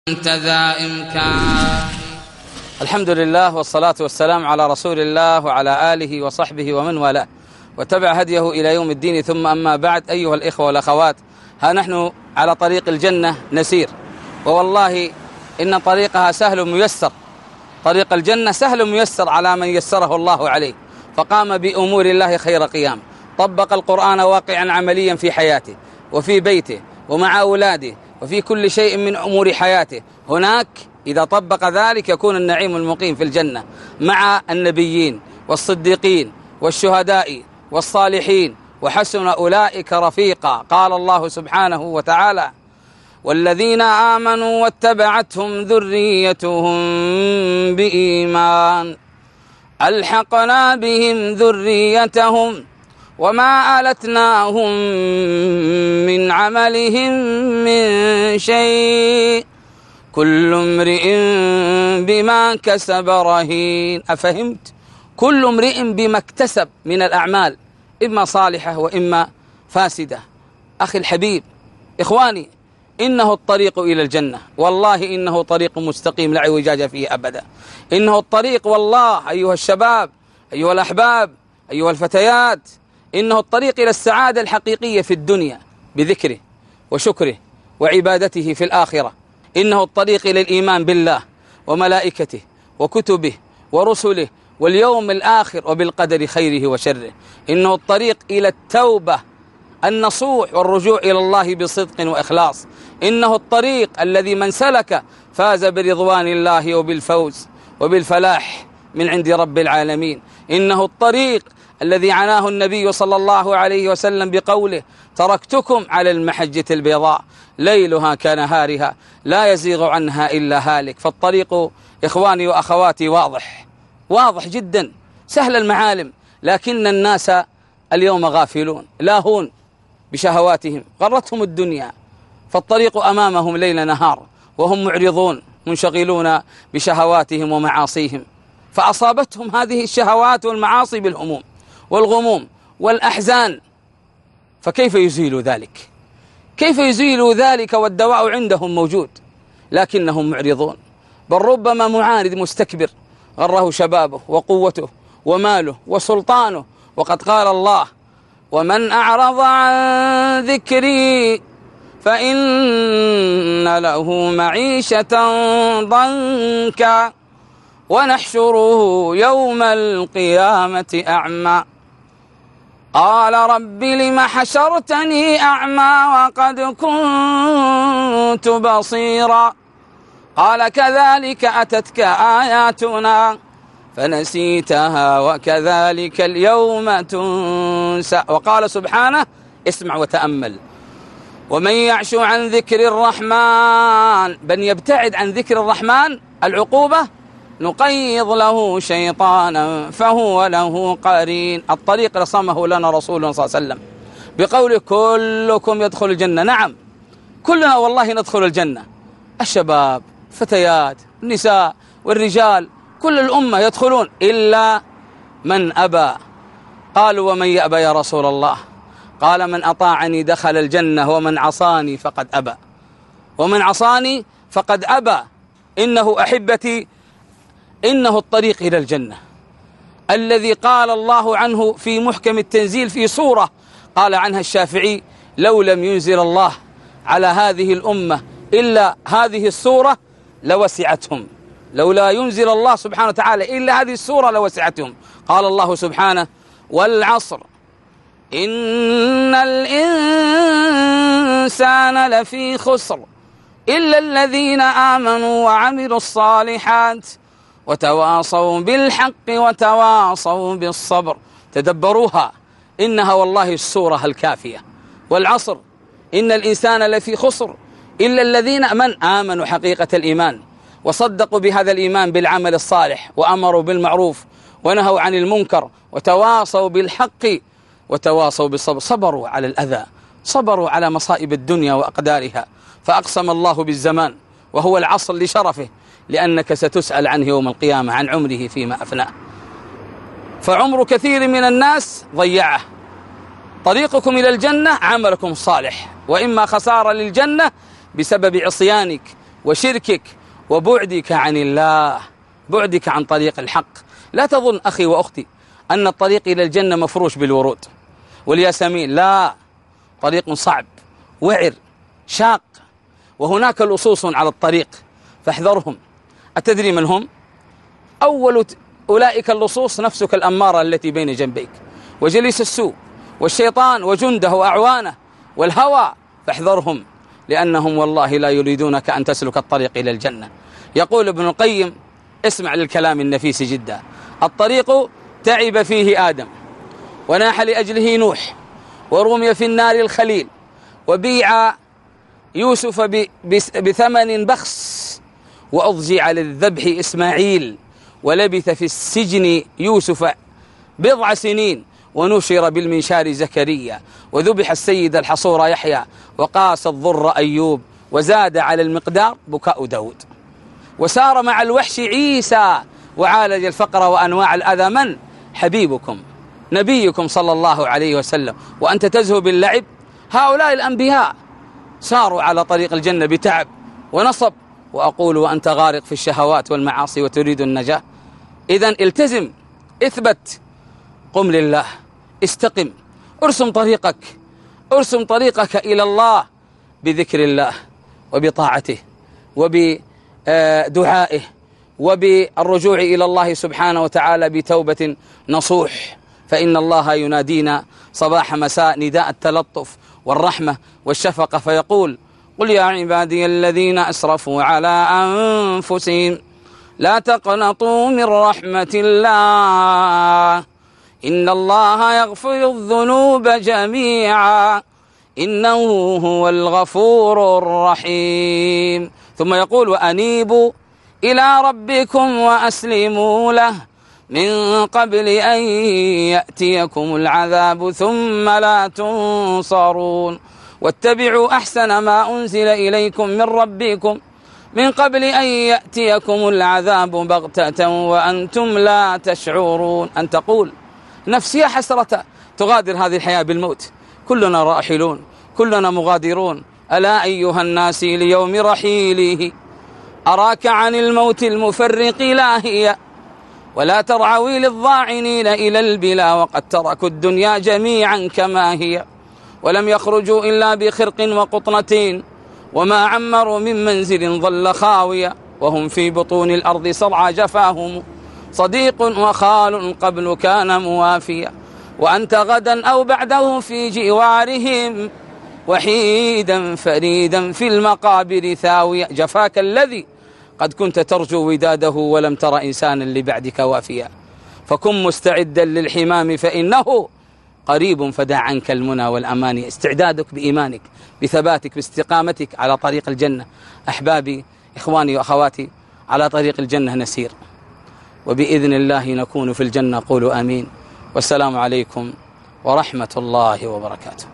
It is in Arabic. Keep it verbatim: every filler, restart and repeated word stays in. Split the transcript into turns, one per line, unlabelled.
أنت ذا إمكان. الحمد لله والصلاة والسلام على رسول الله وعلى آله وصحبه ومن والاه وتبع هديه إلى يوم الدين، ثم أما بعد. أيها الإخوة والأخوات، ها نحن على طريق الجنة نسير، ووالله إن طريقها سهل ميسر. طريق الجنة سهل ميسر على من يسره الله عليه، فقام بأمور الله خير قيام، طبق القرآن واقعا عمليا في حياته وفي بيته ومع أولاده وفي كل شيء من أمور حياته. هناك إذا طبق ذلك يكون النعيم المقيم في الجنة مع النبيين والصديقين والشهداء والصالحين، وحسن أولئك رفيقا. قال الله سبحانه وتعالى: والذين آمنوا واتبعتهم ذريتهم بإيمان ألحقنا بهم ذريتهم وما ألتناهم من عملهم من شيء كل امرئ بما كسب رهين. أفهمت؟ كل امرئ بما اكتسب من الأعمال، إما صالحة وإما فاسدة. أخي الحبيب، إخواني، إنه الطريق إلى الجنة، والله إنه طريق مستقيم لا اعوجاج فيه أبدا. إنه الطريق، والله أيها الشباب، أيها الأحباب، أيها الفتيات، إنه الطريق إلى السعادة الحقيقية في الدنيا بذكره وشكره وعبادته في الآخرة. إنه الطريق إلى الإيمان بالله وملائكته وكتبه ورسله واليوم الآخر وبالقدر خيره وشره. إنه الطريق إلى التوبة النصوح والرجوع إلى الله بصدق وإخلاص. إنه الطريق الذي من سلك فاز برضوان الله وبالفوز وبالفلاح من عند رب العالمين. إنه الطريق الذي عناه النبي صلى الله عليه وسلم بقوله: تركتكم على المحجة البيضاء ليلها كنهارها لا يزيغ عنها إلا هالك. فالطريق إخواني وأخواتي واضح واضح جدا، سهل المعالم، لكن الناس اليوم غافلون لاهون بشهواتهم، غرتهم الدنيا، فالطريق أمامهم ليل نهار وهم معرضون منشغلون بشهواتهم ومعاصيهم، فأصابتهم هذه الشهوات والمعاصي بالهموم والغموم والأحزان. فكيف يزيلوا ذلك؟ كيف يزيلوا ذلك والدواء عندهم موجود؟ لكنهم معرضون، بل ربما معاند مستكبر غره شبابه وقوته وماله وسلطانه. وقد قال الله: ومن أعرض عن ذكري فإن له معيشة ضنكا ونحشره يوم القيامة أعمى قال رب لم حشرتني أعمى وقد كنت بصيرا قال كذلك أتتك آياتنا فنسيتها وكذلك اليوم تنسى. وقال سبحانه: اسمع وتأمل: ومن يعش عن ذكر الرحمن، بل يبتعد عن ذكر الرحمن العقوبة، نقيض له شيطانا فهو له قرين. الطريق رسمه لنا رسول صلى الله عليه وسلم بقوله: كلكم يدخل الجنة. نعم، كلنا والله ندخل الجنة، الشباب، الفتيات، النساء والرجال، كل الأمة يدخلون إلا من أبى. قالوا: ومن يأبى يا رسول الله؟ قال: من أطاعني دخل الجنة ومن عصاني فقد أبى. ومن عصاني فقد أبى. إنه أحبتي إنه الطريق إلى الجنة الذي قال الله عنه في محكم التنزيل في سورة قال عنها الشافعي: لو لم ينزل الله على هذه الأمة إلا هذه السورة لوسعتهم. لو لا ينزل الله سبحانه وتعالى إلا هذه السورة لوسعتهم. قال الله سبحانه: والعصر إن الإنسان لفي خسر إلا الذين آمنوا وعملوا الصالحات وتواصوا بالحق وتواصوا بالصبر. تدبروها، إنها والله السورة الكافية. والعصر إن الإنسان لفي خسر إلا الذين من آمنوا حقيقة الإيمان وصدقوا بهذا الإيمان بالعمل الصالح وأمروا بالمعروف ونهوا عن المنكر وتواصوا بالحق وتواصوا بالصبر. صبروا على الأذى، صبروا على مصائب الدنيا وأقدارها. فأقسم الله بالزمان وهو العصر لشرفه، لأنك ستسأل عنه يوم القيامة عن عمره فيما أفناه. فعمر كثير من الناس ضيعه. طريقكم إلى الجنة عملكم الصالح، وإما خسارة للجنة بسبب عصيانك وشركك وبعدك عن الله، بعدك عن طريق الحق. لا تظن أخي وأختي أن الطريق إلى الجنة مفروش بالورود والياسمين، لا، طريق صعب وعر شاق، وهناك لصوص على الطريق فاحذرهم. أتدري من هم؟ أول أولئك اللصوص نفسك الأمارة التي بين جنبيك، وجليس السوء، والشيطان وجنده وأعوانه، والهوى، فاحذرهم، لأنهم والله لا يريدونك أن تسلك الطريق إلى الجنة. يقول ابن القيم، اسمع للكلام النفيس جدا: الطريق تعب فيه آدم، وناح لأجله نوح، ورمي في النار الخليل، وبيع يوسف بثمن بخس، وأضجع للذبح إسماعيل، ولبث في السجن يوسف بضع سنين، ونشر بالمنشار زكريا، وذبح السيد الحصور يحيى، وقاس الضر أيوب، وزاد على المقدار بكاء داود، وسار مع الوحش عيسى، وعالج الفقر وأنواع الأذى من؟ حبيبكم نبيكم صلى الله عليه وسلم، وأنت تزهو باللعب. هؤلاء الأنبياء ساروا على طريق الجنة بتعب ونصب، وأقول وأنت غارق في الشهوات والمعاصي وتريد النجاة. إذن التزم، اثبت، قم لله، استقم، ارسم طريقك، ارسم طريقك إلى الله بذكر الله وبطاعته وبدعائه وبالرجوع إلى الله سبحانه وتعالى بتوبة نصوح، فإن الله ينادينا صباح مساء نداء التلطف والرحمة والشفقة، فيقول: قل يا عبادي الذين أسرفوا على أنفسهم لا تقنطوا من رحمة الله إن الله يغفر الذنوب جميعا إنه هو الغفور الرحيم. ثم يقول: وأنيبوا إلى ربكم وأسلموا له من قبل أن يأتيكم العذاب ثم لا تنصرون واتبعوا أحسن ما أنزل إليكم من ربكم من قبل أن يأتيكم العذاب بغتة وأنتم لا تشعرون. أن تقول نفسي حسرة تغادر هذه الحياة بالموت، كلنا راحلون، كلنا مغادرون، ألا أيها الناس ليوم رحيله أراك عن الموت المفرق لاهيا ولا ترعوي للضاعنين إلى البلا وقد تركوا الدنيا جميعا كما هي ولم يخرجوا إلا بخرق وقطنتين وما عمروا من منزل ظل خاوية وهم في بطون الأرض صرعى جفاهم صديق وخال قبل كان موافيا وأنت غدا أو بعده في جوارهم وحيدا فريدا في المقابر ثاويا جفاك الذي قد كنت ترجو وداده ولم تر إنسانا لبعدك وافيا فكن مستعدا للحمام فإنه قريب فدع عنك المنى والأماني. استعدادك بإيمانك بثباتك باستقامتك على طريق الجنة. أحبابي إخواني وأخواتي، على طريق الجنة نسير وبإذن الله نكون في الجنة. قولوا آمين. والسلام عليكم ورحمة الله وبركاته.